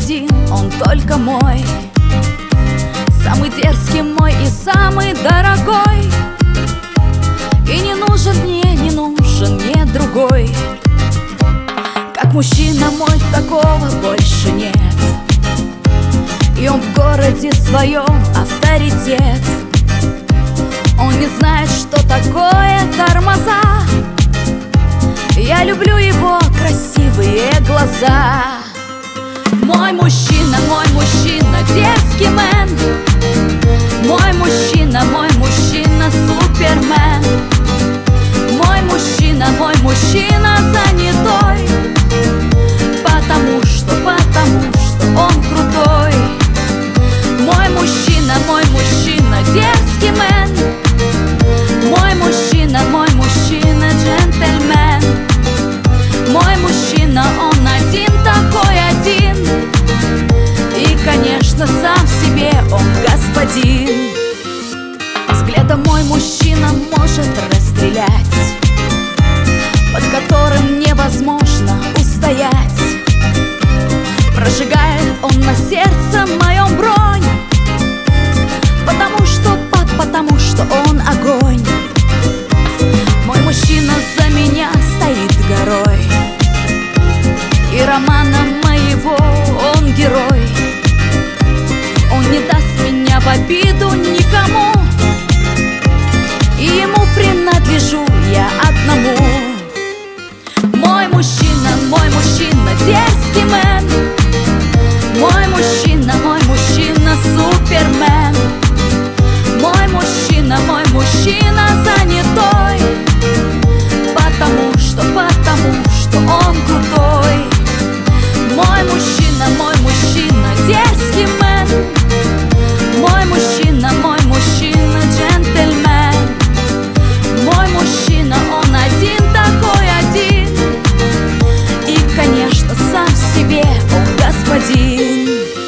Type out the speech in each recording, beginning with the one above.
один, он только мой. Самый дерзкий мой и самый дорогой. И не нужен мне другой. Как мужчина мой, такого больше нет. И он в городе своем авторитет. Он не знает, что такое тормоза. Я люблю его красивые глаза. Мой мужчина, дерзкий мэн. Мой мужчина, супермен. Мой мужчина занятой. Потому что он крутой. Мой мужчина, дерзкий мэн. Мой мужчина, джентльмен. Мой мужчина, он один, такой один. И, конечно, сам себе он господин. Взглядом мой мужчина может расстрелять, под которым невозможно устоять. Прожигает он на сердце моем бронь. Потому что он огонь. Мой мужчина за меня стоит горой. И романа моего он герой. Он не даст меня в обиду никому. И ему принадлежу я одному. Мой мужчина, дерзкий мэн. Мой мужчина, супермен. Мой мужчина занятой. Потому что он крутой. Мой мужчина, дерзкий мэн. Мой мужчина, джентльмен. Мой мужчина, он один, такой один. И, конечно, сам себе он господин.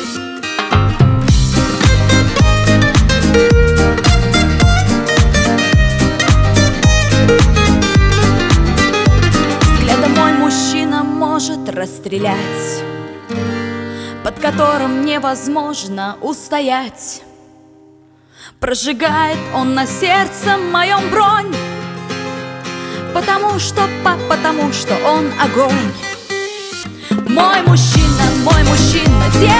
Взглядом мой мужчина может расстрелять, под которым невозможно устоять. Прожигает он на сердце моем бронь. Потому что он огонь. Мой мужчина,